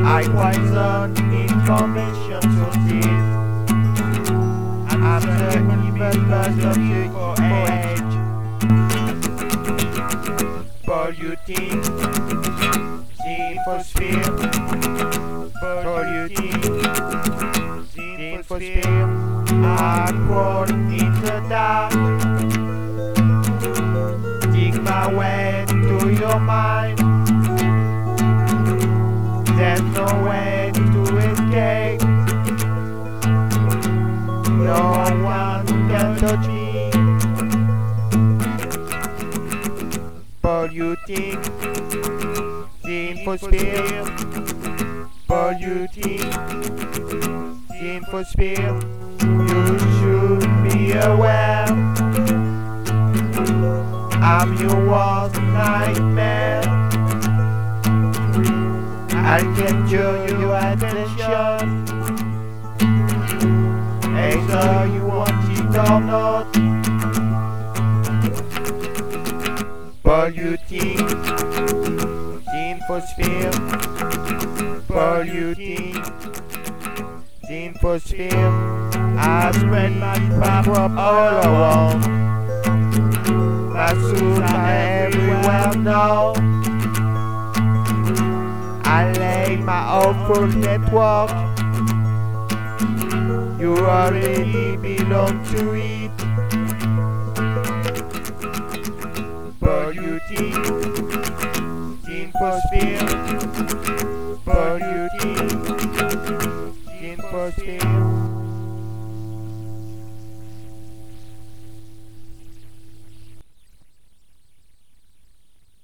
I poison information sources. I'm the evil person for age. Polluting the infosphere. Polluting the infosphere. I crawl in the dark. Dig my way to your mind. There's no way to escape. No one can touch me. Polluting the infosphere. Polluting the infosphere. You should be aware. I'm your worst nightmare. I'll capture your attention, either you want it or not. Polluting the infosphere. Polluting the infosphere. I spread my power all around. As soon as everywhere now, I lay my awful network. You already belong to it. Polluting the infosphere. Polluting the infosphere.